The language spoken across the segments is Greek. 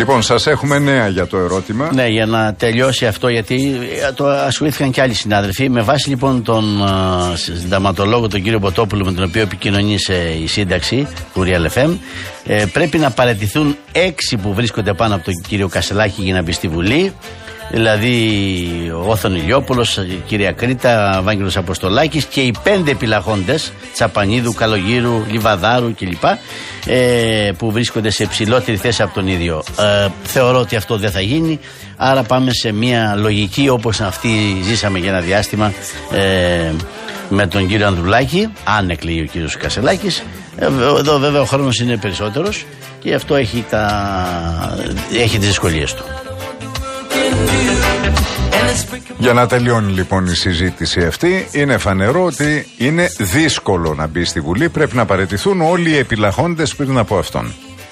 Λοιπόν, σας έχουμε νέα για το ερώτημα. Ναι, για να τελειώσει αυτό, γιατί το ασχολήθηκαν και άλλοι συνάδελφοι. Με βάση λοιπόν τον συνταγματολόγο, τον κύριο Μποτόπουλο, με τον οποίο επικοινωνήσε η σύνταξη του Real FM, πρέπει να παραιτηθούν 6 που βρίσκονται πάνω από τον κύριο Κασελάκη για να μπει στη Βουλή. Δηλαδή ο Όθων Ηλιόπουλος, η κυρία Κρήτα, Βάγγελος Αποστολάκης και οι 5 επιλαχόντες, Τσαπανίδου, Καλογύρου, Λιβαδάρου κλπ, που βρίσκονται σε υψηλότερη θέση από τον ίδιο. Θεωρώ ότι αυτό δεν θα γίνει, άρα πάμε σε μια λογική όπως αυτή ζήσαμε για ένα διάστημα με τον κύριο Ανδρουλάκη, αν εκλεγεί ο κύριος Κασελάκης. Εδώ βέβαια ο χρόνος είναι περισσότερος και αυτό έχει τις δυσκολίες του. Για να τελειώνει λοιπόν η συζήτηση αυτή, είναι φανερό ότι είναι δύσκολο να μπει στη Βουλή. Πρέπει να παραιτηθούν όλοι οι επιλαχόντες πριν από αυτόν.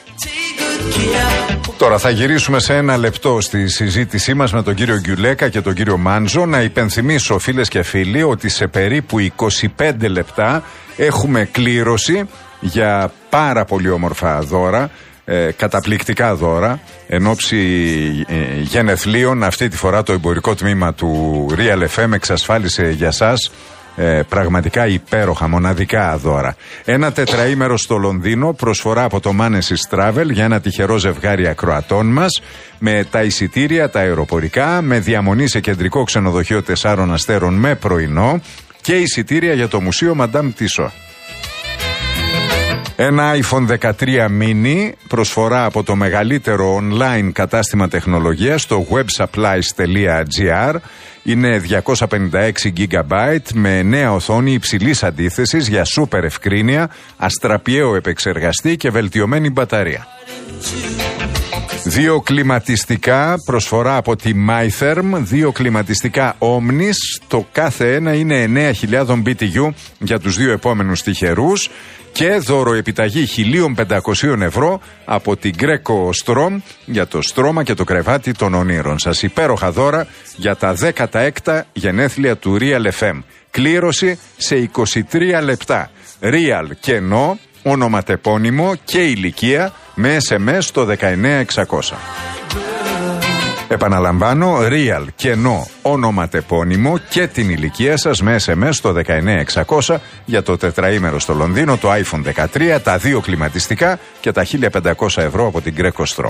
Τώρα θα γυρίσουμε σε ένα λεπτό στη συζήτησή μας με τον κύριο Γκιουλέκα και τον κύριο Μάντζο. Να υπενθυμίσω, φίλες και φίλοι, ότι σε περίπου 25 λεπτά έχουμε κλήρωση για πάρα πολύ όμορφα δώρα, καταπληκτικά δώρα, εν ώψη γενεθλίων. Αυτή τη φορά το εμπορικό τμήμα του Real FM εξασφάλισε για σας πραγματικά υπέροχα, μοναδικά δώρα. Ένα τετραήμερο στο Λονδίνο, προσφορά από το Manesis Travel για ένα τυχερό ζευγάρι ακροατών μας, με τα εισιτήρια, τα αεροπορικά, με διαμονή σε κεντρικό ξενοδοχείο 4 αστέρων με πρωινό και εισιτήρια για το Μουσείο Madame Tissot. Ένα iPhone 13 mini, προσφορά από το μεγαλύτερο online κατάστημα τεχνολογίας, το websupplies.gr. Είναι 256 GB με νέα οθόνη υψηλής αντίθεσης για σούπερ ευκρίνεια, αστραπιαίο επεξεργαστή και βελτιωμένη μπαταρία. 2 κλιματιστικά, προσφορά από τη MyTherm, 2 κλιματιστικά Omnis, το κάθε ένα είναι 9.000 BTU για τους 2 επόμενους τυχερούς. Και δώρο επιταγή 1.500 ευρώ από την Greco Strom για το στρώμα και το κρεβάτι των ονείρων σας. Υπέροχα δώρα για τα 16 γενέθλια του Real FM. Κλήρωση σε 23 λεπτά. Real κενό, ονοματεπώνυμο και ηλικία με SMS στο 19600. Επαναλαμβάνω, Real κενό, ονοματεπώνυμο και την ηλικία σας με SMS στο 19600 για το τετραήμερο στο Λονδίνο, το iPhone 13, τα 2 κλιματιστικά και τα 1.500 ευρώ από την Greco Strom.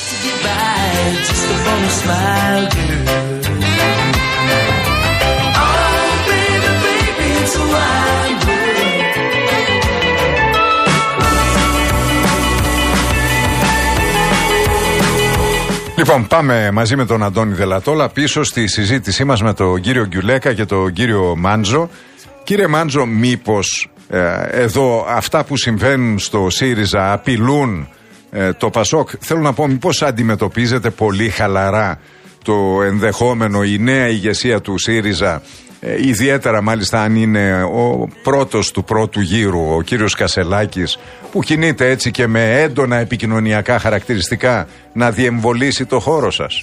Λοιπόν, πάμε μαζί με τον Αντώνη Δελατόλα πίσω στη συζήτησή μας με τον κύριο Γκιουλέκα και τον κύριο Μάντζο. Κύριε Μάντζο, μήπως εδώ αυτά που συμβαίνουν στο ΣΥΡΙΖΑ απειλούν το ΠΑΣΟΚ? Θέλω να πω, μήπως αντιμετωπίζετε πολύ χαλαρά το ενδεχόμενο η νέα ηγεσία του ΣΥΡΙΖΑ, ιδιαίτερα μάλιστα αν είναι ο πρώτος του πρώτου γύρου, ο κύριος Κασελάκης, που κινείται έτσι και με έντονα επικοινωνιακά χαρακτηριστικά, να διεμβολήσει το χώρο σας?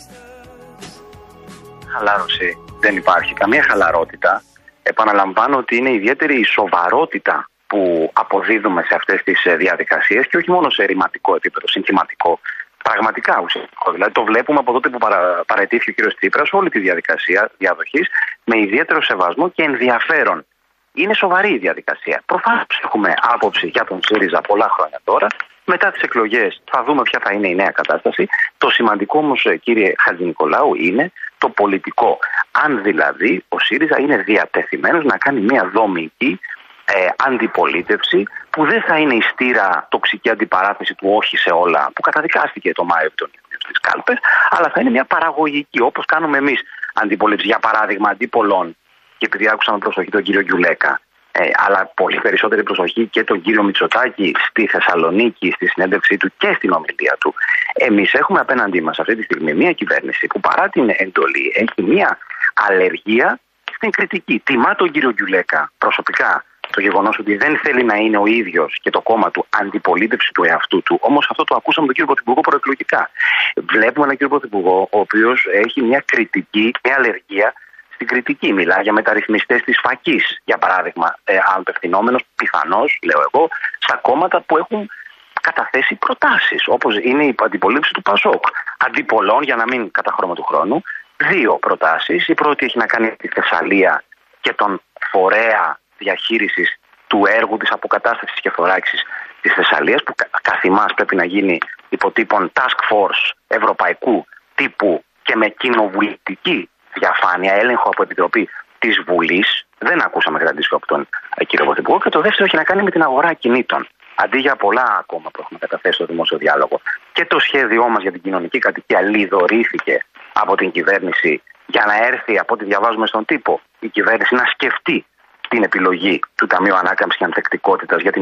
Χαλάρωση. Δεν υπάρχει καμία χαλαρότητα. Επαναλαμβάνω ότι είναι ιδιαίτερη η σοβαρότητα που αποδίδουμε σε αυτές τις διαδικασίες και όχι μόνο σε ρηματικό επίπεδο, συνθηματικό. Πραγματικά ουσιαστικό. Δηλαδή το βλέπουμε από τότε που παραιτήθηκε ο κύριος Τσίπρας όλη τη διαδικασία διαδοχής με ιδιαίτερο σεβασμό και ενδιαφέρον. Είναι σοβαρή η διαδικασία. Προφανώς έχουμε άποψη για τον ΣΥΡΙΖΑ πολλά χρόνια τώρα. Μετά τις εκλογές θα δούμε ποια θα είναι η νέα κατάσταση. Το σημαντικό όμως, κύριε Χατζηνικολάου, είναι το πολιτικό. Αν δηλαδή ο ΣΥΡΙΖΑ είναι διατεθειμένος να κάνει μια δομική αντιπολίτευση που δεν θα είναι η στήρα τοξική αντιπαράθεση του όχι σε όλα που καταδικάστηκε το Μάιο των στις κάλπες, αλλά θα είναι μια παραγωγική, όπως κάνουμε εμείς, αντιπολίτευση. Για παράδειγμα, αντίπολων, και επειδή άκουσα με προσοχή τον κύριο Γκιουλέκα, αλλά πολύ περισσότερη προσοχή και τον κύριο Μητσοτάκη στη Θεσσαλονίκη, στη συνέντευξή του και στην ομιλία του. Εμείς έχουμε απέναντί μας αυτή τη στιγμή μια κυβέρνηση που παρά την εντολή έχει μια αλλεργία στην κριτική. Τιμά τον κύριο Γκιουλέκα προσωπικά το γεγονός ότι δεν θέλει να είναι ο ίδιος και το κόμμα του αντιπολίτευση του εαυτού του. Όμως αυτό το ακούσαμε τον κύριο Πρωθυπουργό προεκλογικά. Βλέπουμε έναν κύριο Πρωθυπουργό ο οποίος έχει μια κριτική, μια αλλεργία στην κριτική. Μιλά για μεταρρυθμιστές της φακής, για παράδειγμα, απευθυνόμενος πιθανώς, λέω εγώ, στα κόμματα που έχουν καταθέσει προτάσεις, όπως είναι η αντιπολίτευση του ΠΑΣΟΚ. Αντιπολών, για να μην καταχρώμε του χρόνου, 2 προτάσεις. Η πρώτη έχει να κάνει με τη Θεσσαλία και τον φορέα διαχείρισης του έργου της αποκατάστασης και θωράκισης της Θεσσαλίας, που καθημάς πρέπει να γίνει υποτύπων task force ευρωπαϊκού τύπου και με κοινοβουλευτική διαφάνεια, έλεγχο από επιτροπή της Βουλής. Δεν ακούσαμε κατά αντίστοιχο από τον κύριο Πρωθυπουργό. Και το δεύτερο έχει να κάνει με την αγορά ακινήτων. Αντί για πολλά ακόμα που έχουμε καταθέσει στο δημόσιο διάλογο, και το σχέδιό μας για την κοινωνική κατοικία λιδωρήθηκε από την κυβέρνηση για να έρθει, από ό,τι διαβάζουμε στον τύπο, η κυβέρνηση να σκεφτεί την επιλογή του Ταμείου Ανάκαμψης και Ανθεκτικότητας για την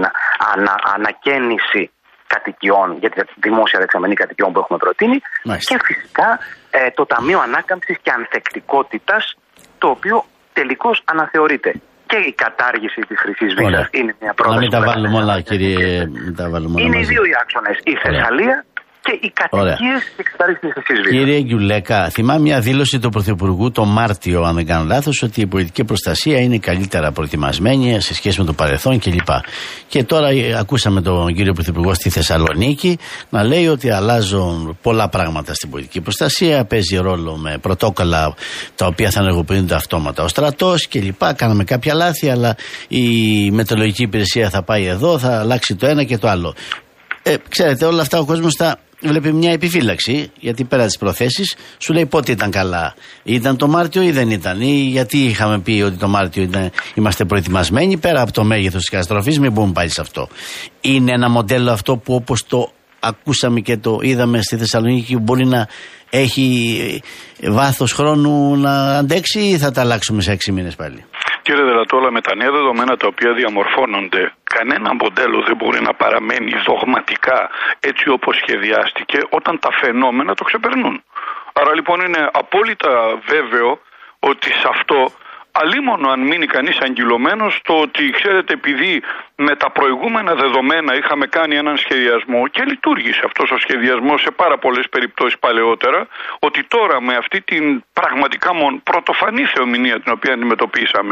ανακαίνιση κατοικιών, για τη δημόσια δεξαμενή κατοικιών που έχουμε προτείνει. Μάλιστα. Και φυσικά το Ταμείο Ανάκαμψης και Ανθεκτικότητας, το οποίο τελικώς αναθεωρείται. Και η κατάργηση της χρυσής βίζας είναι μια πρόταση. Να μην τα βάλουμε όλα, κύριε. Είναι οι 2 οι άξονες. Η Θεσσαλία και οι κατοικίες και εξετάριση της χρυσής βίζας. Κύριε Γκιουλέκα, θυμάμαι μια δήλωση του Πρωθυπουργού το Μάρτιο, αν δεν κάνω λάθος, ότι η πολιτική προστασία είναι καλύτερα προετοιμασμένη σε σχέση με το παρελθόν κλπ. Και τώρα ακούσαμε τον κύριο Πρωθυπουργό στη Θεσσαλονίκη να λέει ότι αλλάζουν πολλά πράγματα στην πολιτική προστασία. Παίζει ρόλο με πρωτόκολλα τα οποία θα ενεργοποιούνται αυτόματα ο στρατός κλπ. Κάναμε κάποια λάθη, αλλά η μετεωρολογική υπηρεσία θα πάει εδώ, θα αλλάξει το ένα και το άλλο. Ξέρετε, όλα αυτά ο κόσμος θα βλέπει μια επιφύλαξη, γιατί πέρα τις προθέσεις σου λέει πότε ήταν καλά. Ήταν το Μάρτιο ή δεν ήταν, ή γιατί είχαμε πει ότι το Μάρτιο είμαστε προετοιμασμένοι, πέρα από το μέγεθος της καταστροφής, μην μπούμε πάλι σε αυτό. Είναι ένα μοντέλο αυτό που, όπως το ακούσαμε και το είδαμε στη Θεσσαλονίκη, μπορεί να έχει βάθος χρόνου να αντέξει, ή θα τα αλλάξουμε σε 6 μήνες πάλι? Κύριε Δελατόλα, με τα νέα δεδομένα τα οποία διαμορφώνονται, κανένα μοντέλο δεν μπορεί να παραμένει δογματικά έτσι όπως σχεδιάστηκε όταν τα φαινόμενα το ξεπερνούν. Άρα λοιπόν είναι απόλυτα βέβαιο ότι σε αυτό, αλίμονο αν μείνει κανείς αγκυλωμένος, το ότι ξέρετε, επειδή με τα προηγούμενα δεδομένα είχαμε κάνει έναν σχεδιασμό και λειτουργήσε αυτός ο σχεδιασμός σε πάρα πολλές περιπτώσεις παλαιότερα, ότι τώρα με αυτή την πραγματικά πρωτοφανή θεομηνία την οποία αντιμετωπίσαμε,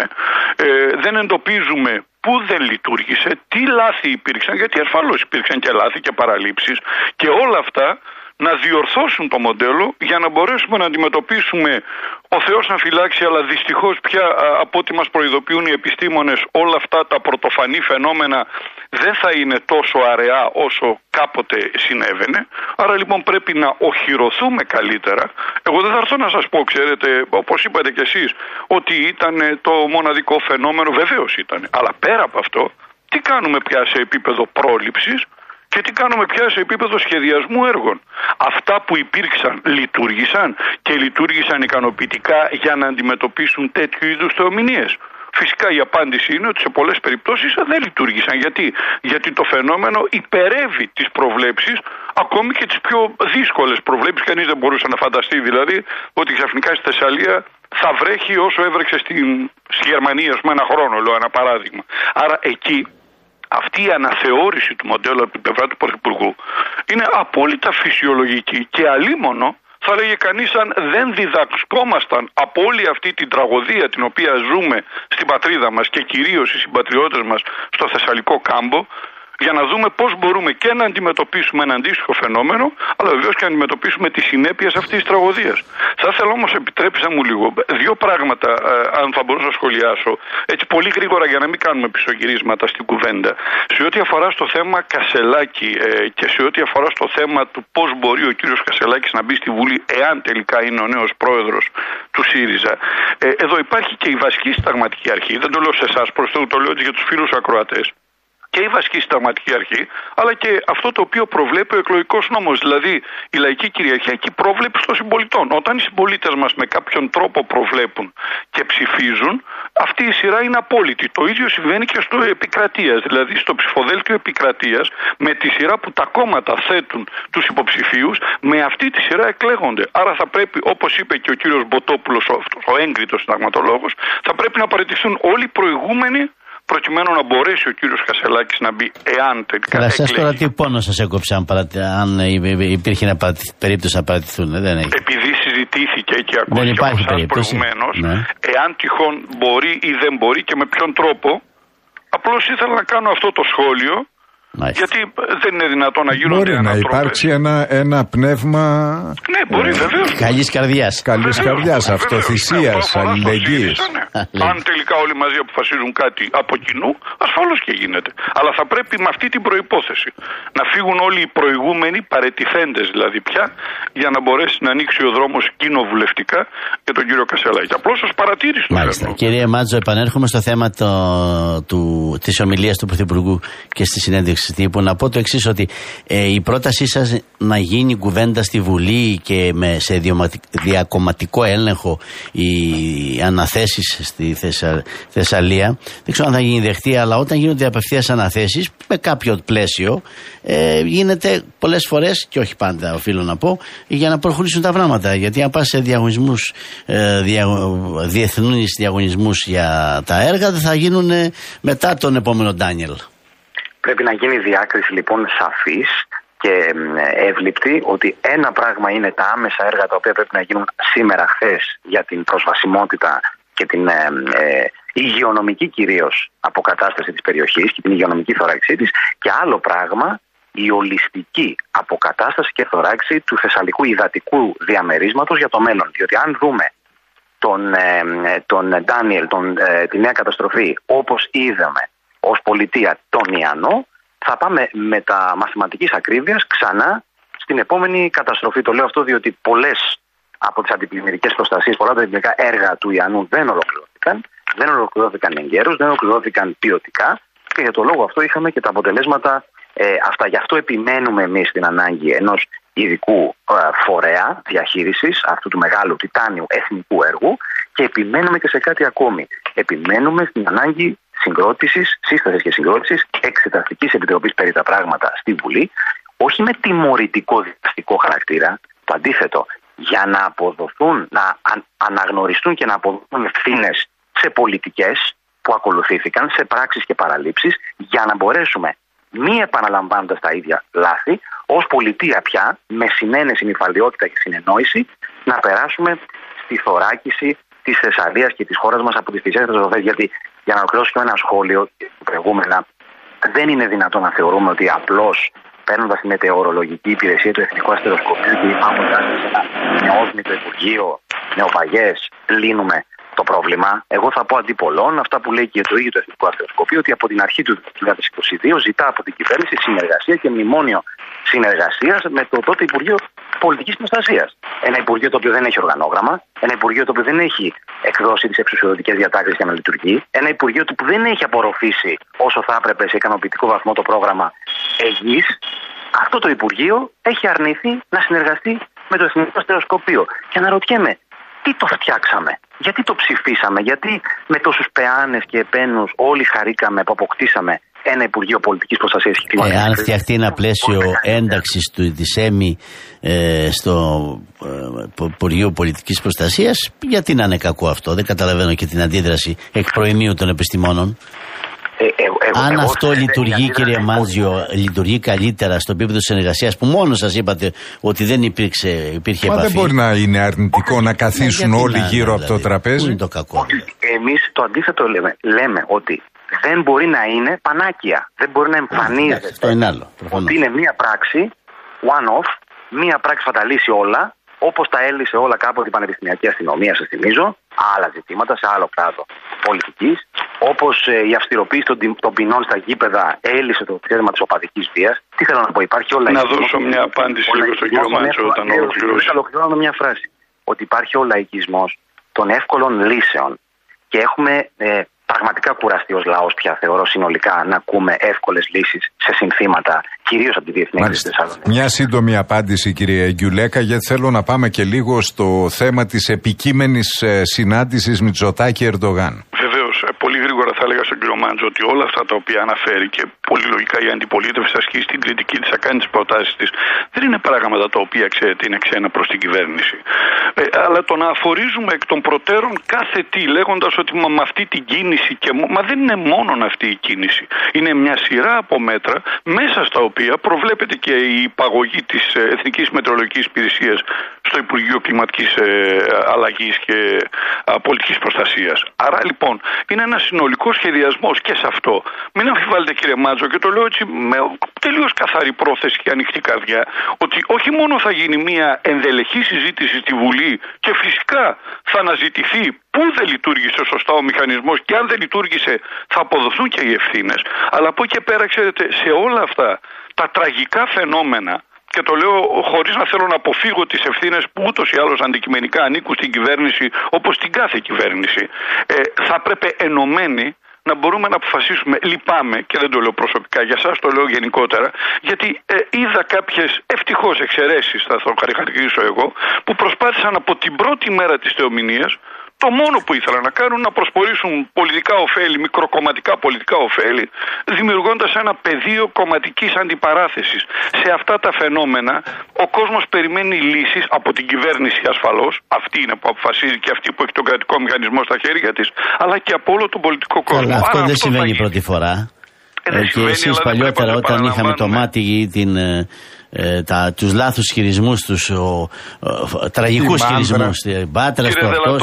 δεν εντοπίζουμε πού δεν λειτουργήσε, τι λάθη υπήρξαν, γιατί ασφαλώς υπήρξαν και λάθη και παραλήψεις, και όλα αυτά να διορθώσουν το μοντέλο για να μπορέσουμε να αντιμετωπίσουμε, ο Θεός να φυλάξει, αλλά δυστυχώς πια από ό,τι μας προειδοποιούν οι επιστήμονες, όλα αυτά τα πρωτοφανή φαινόμενα δεν θα είναι τόσο αραιά όσο κάποτε συνέβαινε. Άρα λοιπόν πρέπει να οχυρωθούμε καλύτερα. Εγώ δεν θα έρθω να σας πω, ξέρετε, όπως είπατε κι εσείς, ότι ήταν το μοναδικό φαινόμενο, βεβαίως ήταν. Αλλά πέρα από αυτό, τι κάνουμε πια σε επίπεδο πρόληψης και τι κάνουμε πια σε επίπεδο σχεδιασμού έργων? Αυτά που υπήρξαν λειτουργήσαν και λειτουργήσαν ικανοποιητικά για να αντιμετωπίσουν τέτοιου είδους θεομηνίες? Φυσικά η απάντηση είναι ότι σε πολλές περιπτώσεις δεν λειτουργήσαν. Γιατί το φαινόμενο υπερεύει τις προβλέψεις, ακόμη και τις πιο δύσκολες προβλέψεις. Κανείς δεν μπορούσε να φανταστεί δηλαδή ότι ξαφνικά στη Θεσσαλία θα βρέχει όσο έβρεξε στη Γερμανία, ας πούμε, ένα χρόνο, λέω ένα παράδειγμα. Άρα εκεί αυτή η αναθεώρηση του μοντέλου από την πλευρά του Πρωθυπουργού είναι απόλυτα φυσιολογική, και αλίμονο θα λέγε κανείς αν δεν διδασκόμασταν από όλη αυτή την τραγωδία την οποία ζούμε στην πατρίδα μας και κυρίως οι συμπατριώτες μας στο Θεσσαλικό κάμπο, για να δούμε πώς μπορούμε και να αντιμετωπίσουμε ένα αντίστοιχο φαινόμενο, αλλά βεβαίως και να αντιμετωπίσουμε τις συνέπειες αυτής της τραγωδίας. Θα ήθελα όμως, επιτρέψτε μου λίγο, 2 πράγματα, αν θα μπορούσα να σχολιάσω, έτσι πολύ γρήγορα για να μην κάνουμε πισωγυρίσματα στην κουβέντα. Σε ό,τι αφορά στο θέμα Κασελάκη και σε ό,τι αφορά στο θέμα του πώς μπορεί ο κύριος Κασελάκης να μπει στη Βουλή, εάν τελικά είναι ο νέος πρόεδρος του ΣΥΡΙΖΑ, εδώ υπάρχει και η βασική συνταγματική αρχή. Δεν το λέω σε εσάς, προς το λέω για τους φίλους ακροατές. Και η βασική συνταγματική αρχή, αλλά και αυτό το οποίο προβλέπει ο εκλογικός νόμος, δηλαδή η λαϊκή κυριαρχία και η πρόβλεψη των συμπολιτών. Όταν οι συμπολίτες μας με κάποιον τρόπο προβλέπουν και ψηφίζουν, αυτή η σειρά είναι απόλυτη. Το ίδιο συμβαίνει και στο επικρατείας, δηλαδή στο ψηφοδέλτιο επικρατείας, με τη σειρά που τα κόμματα θέτουν τους υποψηφίους, με αυτή τη σειρά εκλέγονται. Άρα θα πρέπει, όπως είπε και ο κύριος Μποτόπουλος, ο έγκριτος συνταγματολόγος, θα πρέπει να παραιτηθούν όλοι οι προηγούμενοι, προκειμένου να μπορέσει ο κύριος Κασελάκης να μπει, εάν τελικά εκλέγει. Εσάς τώρα τι πόνο σας έκοψε αν υπήρχε περίπτωση να παρατηθούν? Δεν έχει. Επειδή συζητήθηκε και ακούστηκε από εσάς προηγουμένως, ναι, εάν τυχόν μπορεί ή δεν μπορεί και με ποιον τρόπο, απλώς ήθελα να κάνω αυτό το σχόλιο Μάλιστα. Γιατί δεν είναι δυνατόν να γίνονται ανατροπές. Μπορεί να υπάρξει ένα πνεύμα. Ναι, μπορεί βεβαίως. Καλής καρδιάς. Καλής καρδιάς, αυτοθυσίας, αλληλεγγύης. Αν τελικά όλοι μαζί αποφασίζουν κάτι από κοινού, ασφαλώς και γίνεται. Αλλά θα πρέπει με αυτή την προϋπόθεση να φύγουν όλοι οι προηγούμενοι παρετηθέντες δηλαδή πια, για να μπορέσει να ανοίξει ο δρόμος κοινοβουλευτικά για τον κύριο Κασελάκη. Απλώς ως παρατήρηση. Μάλιστα. Κύριε Μάτζο, επανέρχομαι στο θέμα της ομιλίας του Πρωθυπουργού και στη συνέντευξη τύπου. Να πω το εξής, ότι η πρότασή σας να γίνει κουβέντα στη Βουλή και σε διακομματικό έλεγχο οι αναθέσεις στη Θεσσαλία, δεν ξέρω αν θα γίνει δεχτή, αλλά όταν γίνονται απευθείας αναθέσεις με κάποιο πλαίσιο, γίνεται πολλές φορές, και όχι πάντα οφείλω να πω, για να προχωρήσουν τα πράγματα. Γιατί αν πας σε διαγωνισμούς, διεθνούς διαγωνισμούς για τα έργα, δεν θα γίνουν μετά τον επόμενο Ντάνιελ. Πρέπει να γίνει διάκριση λοιπόν σαφής και εύληπτη, ότι ένα πράγμα είναι τα άμεσα έργα τα οποία πρέπει να γίνουν σήμερα, χθες, για την προσβασιμότητα και την υγειονομική κυρίως αποκατάσταση της περιοχής και την υγειονομική θωράκισή της, και άλλο πράγμα η ολιστική αποκατάσταση και θωράξη του θεσσαλικού υδατικού διαμερίσματος για το μέλλον. Διότι αν δούμε τον Ντάνιελ, τη νέα καταστροφή, όπως είδαμε ως πολιτεία τον Ιαννό, θα πάμε με τα μαθηματικής ακρίβειας ξανά στην επόμενη καταστροφή. Το λέω αυτό διότι πολλές από τις αντιπλημμυρικές προστασίες, πολλά από τα αντιπλημμυρικά έργα του Ιαννού δεν ολοκληρώθηκαν εγκαίρως, δεν ολοκληρώθηκαν ποιοτικά, και για το λόγο αυτό είχαμε και τα αποτελέσματα αυτά. Γι' αυτό επιμένουμε εμείς στην ανάγκη ενός ειδικού φορέα διαχείρισης αυτού του μεγάλου τιτάνιου εθνικού έργου, και επιμένουμε και σε κάτι ακόμη. Επιμένουμε στην ανάγκη σύστασης και συγκρότησης εξεταστικής επιτροπής περί τα πράγματα στη Βουλή, όχι με τιμωρητικό δικαστικό χαρακτήρα, το αντίθετο, για να αποδοθούν, να αναγνωριστούν και να αποδοθούν ευθύνες σε πολιτικές που ακολουθήθηκαν, σε πράξεις και παραλήψεις, για να μπορέσουμε, μη επαναλαμβάνοντας τα ίδια λάθη, ως πολιτεία πια, με συνένεση, νυφαλιότητα και συνεννόηση, να περάσουμε στη θωράκιση της Θεσσαλίας και της χώρας μας από τις φυσικές καταστροφές. Γιατί, για να ολοκληρώσω και ένα σχόλιο προηγούμενα, δεν είναι δυνατόν να θεωρούμε ότι απλώς παίρνοντας τη μετεωρολογική υπηρεσία του Εθνικού Αστεροσκοπείου και υπάρχοντας σε ένα νεόσμητο Υπουργείο, νεοπαγές, λύνουμε το πρόβλημα. Εγώ θα πω αντί πολλών αυτά που λέει και το ίδιο το Εθνικό Αστεροσκοπείο, ότι από την αρχή του 2022 ζητά από την κυβέρνηση συνεργασία και μνημόνιο συνεργασίας με το τότε Υπουργείο Πολιτικής Προστασίας. Ένα Υπουργείο το οποίο δεν έχει οργανόγραμμα, ένα Υπουργείο το οποίο δεν έχει εκδώσει τις εξουσιοδοτικές διατάξεις για να λειτουργεί, ένα Υπουργείο που δεν έχει απορροφήσει όσο θα έπρεπε σε ικανοποιητικό βαθμό το πρόγραμμα ΕΓΙΣ. Αυτό το Υπουργείο έχει αρνηθεί να συνεργαστεί με το Εθνικό Αστεροσκοπείο. Και αναρωτιέμαι, τι το φτιάξαμε, γιατί το ψηφίσαμε, γιατί με τόσους πεάνες και επένους όλοι χαρήκαμε που αποκτήσαμε ένα Υπουργείο Πολιτικής Προστασίας και Κλίματος. Αν φτιαχτεί ένα πλαίσιο ένταξης της ΕΜΗ στο Υπουργείο Πολιτικής Προστασίας, γιατί να είναι κακό αυτό? Δεν καταλαβαίνω και την αντίδραση εκ προημίου των επιστημόνων. Αν αυτό λειτουργεί, κύριε Μάτζιο, λειτουργεί καλύτερα στο επίπεδο της συνεργασίας, που μόνο σας είπατε ότι δεν υπήρχε επαφή. Μα δεν μπορεί να είναι αρνητικό να καθίσουν όλοι γύρω από το τραπέζι. Πού είναι το κακό? Εμείς το αντίθετο λέμε ότι δεν μπορεί να είναι πανάκια. Δεν μπορεί να εμφανίζεται ότι είναι μία πράξη one-off, μία πράξη θα τα λύσει όλα, όπως τα έλυσε όλα κάποτε η Πανεπιστημιακή Αστυνομία, σας θυμίζω, άλλα ζητήματα σε άλλο κλάδο πολιτικής, όπως η αυστηροποίηση των ποινών στα γήπεδα έλυσε το θέμα της οπαδικής βίας. Τι θέλω να πω, υπάρχει όλα. Να δώσω μια απάντηση λίγο στον κύριο Μάτσο όταν ολοκληρώσει. Ολοκληρώνω με μια φράση. Ότι υπάρχει ο λαϊκισμός των εύκολων λύσεων. Και έχουμε πραγματικά κουραστεί ως λαός πια, θεωρώ συνολικά, να ακούμε εύκολες λύσεις σε συνθήματα, κυρίως από τη διεθνή κρίση. Μια σύντομη απάντηση, κύριε Γκιουλέκα, γιατί θέλω να πάμε και λίγο στο θέμα της επικείμενης συνάντησης Μητσοτάκη-Ερντογάν. Πολύ γρήγορα θα έλεγα στον κύριο Μάντζο ότι όλα αυτά τα οποία αναφέρει, και πολύ λογικά η αντιπολίτευση θα ασκήσει την κριτική της, θα κάνει τις προτάσεις της, δεν είναι πράγματα τα οποία ξέρετε είναι ξένα προς την κυβέρνηση. Αλλά το να αφορίζουμε εκ των προτέρων κάθε τι, λέγοντας ότι με αυτή την κίνηση, μα δεν είναι μόνο αυτή η κίνηση. Είναι μια σειρά από μέτρα μέσα στα οποία προβλέπεται και η υπαγωγή της Εθνικής Μετεωρολογικής Υπηρεσίας στο Υπουργείο Κλιματικής Αλλαγής και Πολιτικής Προστασίας. Άρα λοιπόν είναι ένα συνολικό σχεδιασμός και σε αυτό. Μην αμφιβάλλετε, κύριε Μάτζο, Μάντζο, και το λέω έτσι με τελείως καθαρή πρόθεση και ανοιχτή καρδιά, ότι όχι μόνο θα γίνει μια ενδελεχή συζήτηση στη Βουλή και φυσικά θα αναζητηθεί πού δεν λειτουργήσε σωστά ο μηχανισμός και αν δεν λειτουργήσε θα αποδοθούν και οι ευθύνες, αλλά από εκεί και πέρα, ξέρετε, σε όλα αυτά τα τραγικά φαινόμενα, και το λέω χωρίς να θέλω να αποφύγω τις ευθύνες που ούτως ή άλλως αντικειμενικά ανήκουν στην κυβέρνηση, όπως στην κάθε κυβέρνηση, θα πρέπει ενωμένοι να μπορούμε να αποφασίσουμε. Λυπάμαι, και δεν το λέω προσωπικά, για σας το λέω γενικότερα, γιατί είδα κάποιες ευτυχώς εξαιρέσεις, θα το χαρακτηρίσω εγώ, που προσπάθησαν από την πρώτη μέρα της θεομηνίας, το μόνο που ήθελαν να κάνουν, να προσπορήσουν πολιτικά ωφέλη, μικροκομματικά πολιτικά ωφέλη, δημιουργώντας ένα πεδίο κομματικής αντιπαράθεσης. Σε αυτά τα φαινόμενα ο κόσμος περιμένει λύσεις από την κυβέρνηση ασφαλώς, αυτή είναι που αποφασίζει και αυτή που έχει τον κρατικό μηχανισμό στα χέρια της, αλλά και από όλο τον πολιτικό κόσμο. Αλλά αυτό δεν συμβαίνει πρώτη φορά. Και εσείς παλιότερα, όταν είχαμε το μάτι τους λάθους χειρισμούς, τους τραγικούς χειρισμούς, Πάτρα στο αυτό,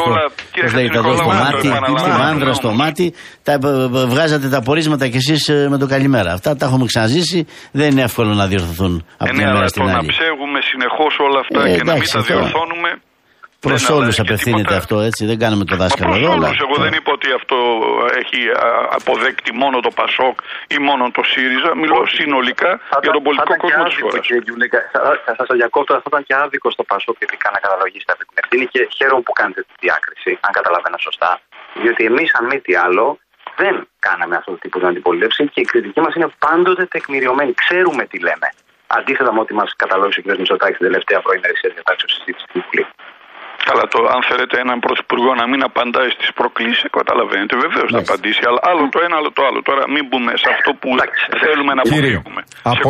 στη Μάνδρα στο μάτι, βγάζατε τα πορίσματα κι εσείς με το καλημέρα. Αυτά τα έχουμε ξαναζήσει, δεν είναι εύκολο να διορθωθούν από την μέρα στην άλλη. Να ψέγουμε συνεχώς όλα αυτά και να μην τα διορθώνουμε. Προς όλους απευθύνεται αυτό, έτσι, δεν κάνουμε το δάσκαλο εδώ. Εγώ δεν είπα ότι αυτό έχει αποδέκτη μόνο το Πασόκ ή μόνο το ΣΥΡΙΖΑ. Μιλώ συνολικά για τον πολιτικό κόσμο της χώρας. Θα σας διακόπτω, θα ήταν και άδικο στο Πασόκ ειδικά να καταλογίσετε αυτή την ευθύνη, και χαίρομαι που κάνετε τη διάκριση, αν καταλαβαίνω σωστά. Διότι εμείς, αν μη τι άλλο, δεν κάναμε αυτόν τον τύπο την αντιπολίτευση και η κριτική μας είναι πάντοτε τεκμηριωμένη. Ξέρουμε τι λέμε. Αντίθετα με ό,τι μας καταλόγησε ο κ. Μητσοτάκης την τελευταία προημερησία διατάξεως συζήτηση στη Βουλή. Αλλά αν θέλετε έναν πρωθυπουργό να μην απαντάει στις προκλήσεις, καταλαβαίνετε, βεβαίως θα απαντήσει. Αλλά άλλο το ένα, άλλο το άλλο. Τώρα μην μπούμε σε αυτό που θέλουμε να αποφύγουμε.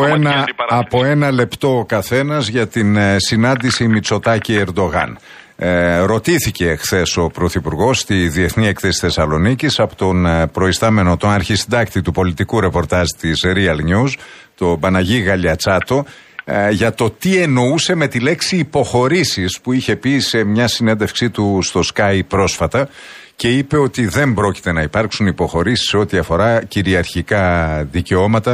Από ένα λεπτό ο καθένας για την συνάντηση Μητσοτάκη-Ερντογάν. Ρωτήθηκε χθες ο Πρωθυπουργός στη Διεθνή Έκθεση Θεσσαλονίκης από τον προϊστάμενο, τον αρχισυντάκτη του πολιτικού ρεπορτάζ της Real News, τον Παναγί Γαλιατσάτο, για το τι εννοούσε με τη λέξη υποχωρήσεις που είχε πει σε μια συνέντευξή του στο Sky πρόσφατα, και είπε ότι δεν πρόκειται να υπάρξουν υποχωρήσεις σε ό,τι αφορά κυριαρχικά δικαιώματα,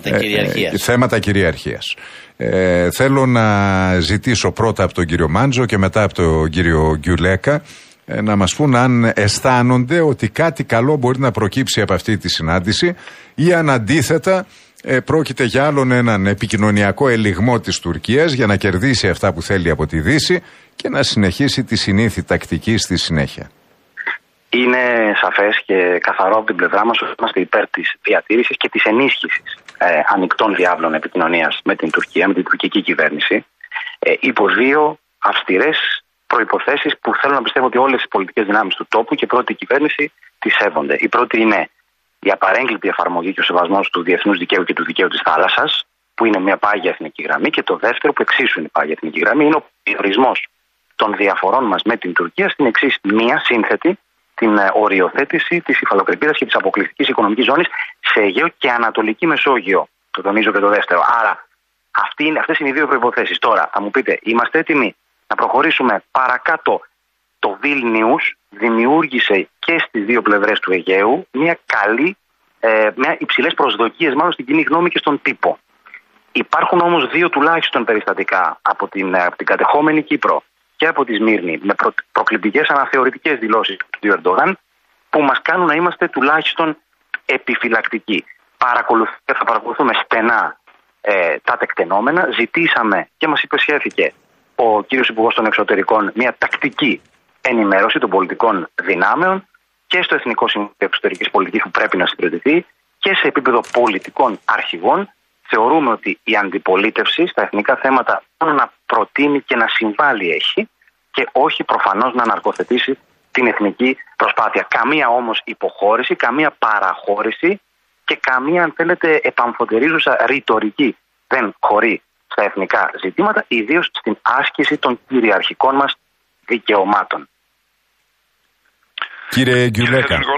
θέματα κυριαρχίας. Θέλω να ζητήσω πρώτα από τον κύριο Μάντζο και μετά από τον κύριο Γκιουλέκα να μας πούν αν αισθάνονται ότι κάτι καλό μπορεί να προκύψει από αυτή τη συνάντηση, ή αν αντίθετα πρόκειται για άλλον έναν επικοινωνιακό ελιγμό της Τουρκίας για να κερδίσει αυτά που θέλει από τη Δύση και να συνεχίσει τη συνήθη τακτική στη συνέχεια. Είναι σαφές και καθαρό από την πλευρά μας ότι είμαστε υπέρ της διατήρησης και της ενίσχυσης ανοιχτών διάβλων επικοινωνίας με την Τουρκία, με την τουρκική κυβέρνηση, υπό δύο αυστηρές προϋποθέσεις που θέλω να πιστεύω ότι όλες οι πολιτικές δυνάμεις του τόπου και πρώτη κυβέρνηση τις σέβονται. Η πρώτη είναι η απαρέγκλητη εφαρμογή και ο σεβασμός του διεθνούς δικαίου και του δικαίου της θάλασσας, που είναι μια πάγια εθνική γραμμή, και το δεύτερο, που εξίσου είναι πάγια εθνική γραμμή, είναι ο περιορισμός των διαφορών μας με την Τουρκία στην εξής μία σύνθετη, την οριοθέτηση της υφαλοκρηπίδας και της αποκλειστικής οικονομικής ζώνης σε Αιγαίο και Ανατολική Μεσόγειο. Το τονίζω και το δεύτερο. Άρα αυτές είναι οι δύο προϋποθέσεις. Τώρα θα μου πείτε, είμαστε έτοιμοι να προχωρήσουμε παρακάτω? Το Βίλνιους δημιούργησε και στις δύο πλευρές του Αιγαίου μια υψηλές προσδοκίες μάλλον στην κοινή γνώμη και στον τύπο. Υπάρχουν όμως δύο τουλάχιστον περιστατικά από την κατεχόμενη Κύπρο και από τη Σμύρνη με προκλητικές αναθεωρητικές δηλώσεις του κ. Ερντογάν, που μας κάνουν να είμαστε τουλάχιστον επιφυλακτικοί. Θα παρακολουθούμε στενά τα τεκτενόμενα. Ζητήσαμε και μας υπεσχέθηκε ο κ. Υπουργός των Εξωτερικών μια τακτική ενημέρωση των πολιτικών δυνάμεων και στο Εθνικό Συμβούλιο Εξωτερικής Πολιτικής που πρέπει να συγκροτηθεί και σε επίπεδο πολιτικών αρχηγών. Θεωρούμε ότι η αντιπολίτευση στα εθνικά θέματα μόνο να προτείνει και να συμβάλλει έχει, και όχι προφανώς να αναρκοθετήσει την εθνική προσπάθεια. Καμία όμως υποχώρηση, καμία παραχώρηση και καμία, αν θέλετε, επαμφωτερίζουσα ρητορική δεν χωρεί στα εθνικά ζητήματα, ιδίως στην άσκηση των κυριαρχικών μας δικαιωμάτων. Κύριε Γκιουλέκα, Νικολάου, η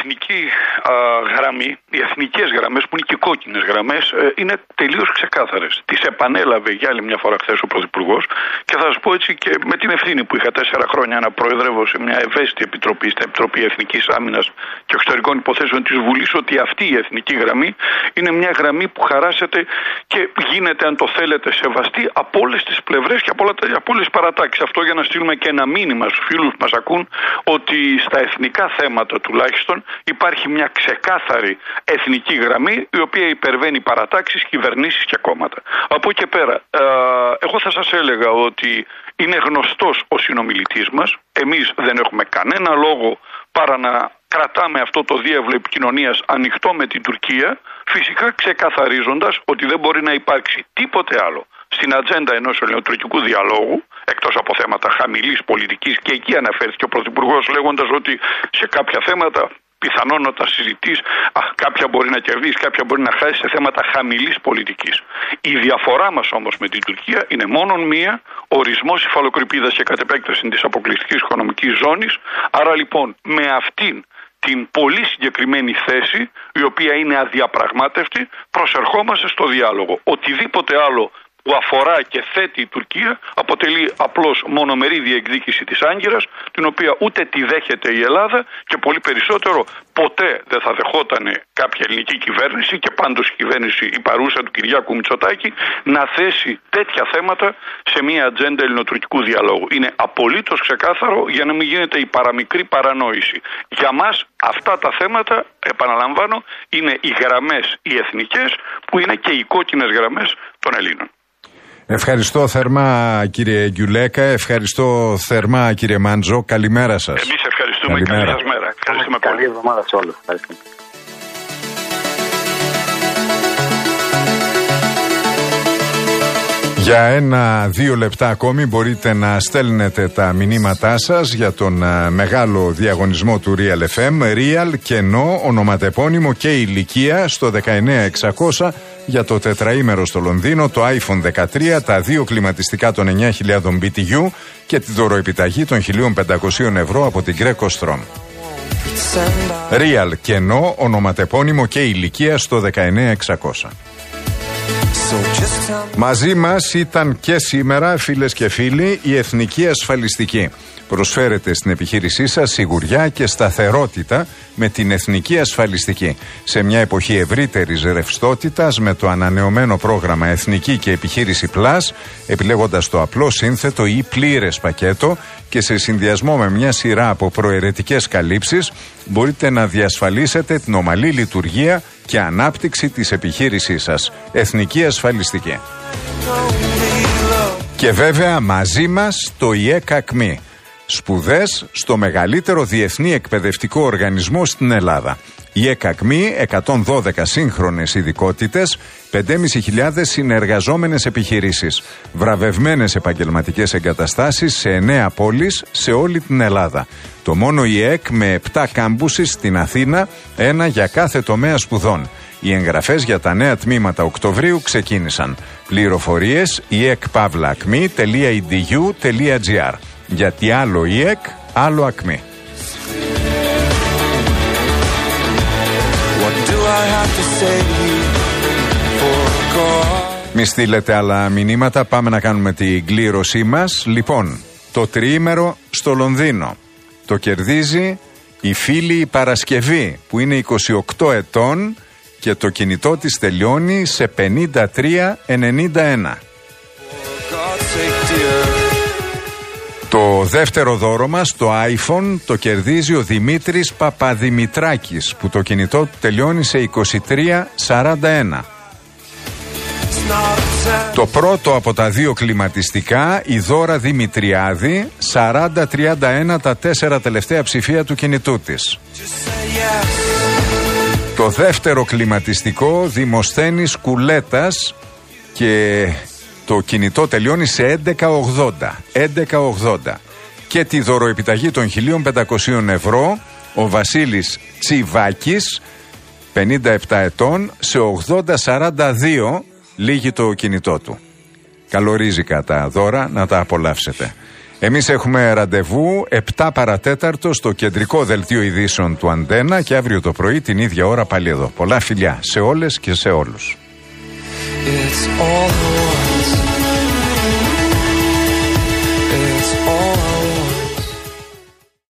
εθνική γραμμή, οι εθνικές γραμμές που είναι και κόκκινες γραμμές είναι τελείως ξεκάθαρες. Τις επανέλαβε για άλλη μια φορά χθες ο Πρωθυπουργός και θα σας πω έτσι και με την ευθύνη που είχα 4 χρόνια να προεδρεύω σε μια ευαίσθητη επιτροπή, στην Επιτροπή Εθνικής Άμυνας και Εξωτερικών Υποθέσεων της Βουλής, ότι αυτή η εθνική γραμμή είναι μια γραμμή που χαράσεται και γίνεται, αν το θέλετε, σεβαστή από όλες τις πλευρές και από όλες τις παρατάξεις. Αυτό για να στείλουμε και ένα μήνυμα στους φίλους που μας ακούν ότι στα εθνικά θέματα τουλάχιστον υπάρχει μια ξεκάθαρη εθνική γραμμή η οποία υπερβαίνει παρατάξεις, κυβερνήσεις και κόμματα. Από εκεί και πέρα, εγώ θα σας έλεγα ότι είναι γνωστός ο συνομιλητής μας. Εμείς δεν έχουμε κανένα λόγο παρά να κρατάμε αυτό το διάβλο επικοινωνίας ανοιχτό με την Τουρκία, φυσικά ξεκαθαρίζοντας ότι δεν μπορεί να υπάρξει τίποτε άλλο στην ατζέντα ενός ελληνοτουρκικού διαλόγου, εκτός από θέματα χαμηλής πολιτικής, και εκεί αναφέρθηκε ο Πρωθυπουργός λέγοντας ότι σε κάποια θέματα πιθανόν να τα συζητείς, κάποια μπορεί να κερδίσει, κάποια μπορεί να χάσει σε θέματα χαμηλής πολιτικής. Η διαφορά μας όμως με την Τουρκία είναι μόνον μία, ορισμός υφαλοκρηπίδας και κατ' επέκταση της αποκλειστικής οικονομικής ζώνης. Άρα λοιπόν με αυτήν την πολύ συγκεκριμένη θέση, η οποία είναι αδιαπραγμάτευτη, προσερχόμαστε στο διάλογο. Οτιδήποτε άλλο που αφορά και θέτει η Τουρκία αποτελεί απλώς μονομερή διεκδίκηση της Άγκυρας, την οποία ούτε τη δέχεται η Ελλάδα και πολύ περισσότερο ποτέ δεν θα δεχόταν κάποια ελληνική κυβέρνηση, και πάντως η κυβέρνηση η παρούσα του Κυριάκου Μητσοτάκη, να θέσει τέτοια θέματα σε μια ατζέντα ελληνοτουρκικού διαλόγου. Είναι απολύτως ξεκάθαρο, για να μην γίνεται η παραμικρή παρανόηση. Για μας αυτά τα θέματα, επαναλαμβάνω, είναι οι γραμμές οι εθνικές, που είναι και οι κόκκινες γραμμές των Ελλήνων. Ευχαριστώ θερμά κύριε Γκιουλέκα, ευχαριστώ θερμά κύριε Μάντζο, καλημέρα σας. Εμείς ευχαριστούμε, καλή σας μέρα. Ευχαριστούμε πολύ. Καλή εβδομάδα σε όλους. Ευχαριστούμε. Για 1-2 λεπτά ακόμη μπορείτε να στέλνετε τα μηνύματά σας για τον μεγάλο διαγωνισμό του Real FM. Real, κενό, ονοματεπώνυμο και ηλικία στο 19600 για το τετραήμερο στο Λονδίνο, το iPhone 13, τα 2 κλιματιστικά των 9.000 BTU και τη δωροεπιταγή των 1.500 ευρώ από την Greco Strom. Real, κενό, ονοματεπώνυμο και ηλικία στο 19600. Μαζί μας ήταν και σήμερα, φίλες και φίλοι, η Εθνική Ασφαλιστική. Προσφέρετε στην επιχείρησή σας σιγουριά και σταθερότητα με την Εθνική Ασφαλιστική. Σε μια εποχή ευρύτερης ρευστότητας, με το ανανεωμένο πρόγραμμα Εθνική και Επιχείρηση Plus, επιλέγοντας το απλό, σύνθετο ή πλήρες πακέτο και σε συνδυασμό με μια σειρά από προαιρετικές καλύψεις, μπορείτε να διασφαλίσετε την ομαλή λειτουργία και ανάπτυξη της επιχείρησής σας. Εθνική Ασφαλιστική. Και βέβαια μαζί μας το ΙΕΚΑΚΜΗ. Σπουδές στο μεγαλύτερο διεθνή εκπαιδευτικό οργανισμό στην Ελλάδα. Η ΕΚΑΚΜΗ, 112 σύγχρονες ειδικότητες, 5.500 συνεργαζόμενες επιχειρήσεις, βραβευμένες επαγγελματικές εγκαταστάσεις σε 9 πόλεις σε όλη την Ελλάδα. Το μόνο ΙΕΚ με 7 κάμπουσες στην Αθήνα, ένα για κάθε τομέα σπουδών. Οι εγγραφές για τα νέα τμήματα Οκτωβρίου ξεκίνησαν. Πληροφορίες iekpavlaakmi.edu.gr. Γιατί άλλο ΙΕΚ, άλλο ΑΚΜΗ. Μη στείλετε άλλα μηνύματα, πάμε να κάνουμε την κλήρωσή μας. Λοιπόν, το τριήμερο στο Λονδίνο το κερδίζει η φίλη Παρασκευή, που είναι 28 ετών και το κινητό της τελειώνει σε 5391. Το δεύτερο δώρο μας, το iPhone, το κερδίζει ο Δημήτρης Παπαδημητράκης, που το κινητό του τελειώνει σε 2341. Το πρώτο από τα 2 κλιματιστικά, η Δώρα Δημητριάδη, 4031 τα 4 τελευταία ψηφία του κινητού της. Το δεύτερο κλιματιστικό, Δημοσθένης Κουλέτας, και το κινητό τελειώνει σε 1180. Και τη δωροεπιταγή των 1.500 ευρώ, ο Βασίλης Τσιβάκης, 57 ετών, σε 8042 λύγει το κινητό του. Καλορίζικα τα δώρα, να τα απολαύσετε. Εμείς έχουμε ραντεβού 7 παρατέταρτο στο κεντρικό δελτίο ειδήσεων του Αντένα και αύριο το πρωί την ίδια ώρα πάλι εδώ. Πολλά φιλιά σε όλες και σε όλους.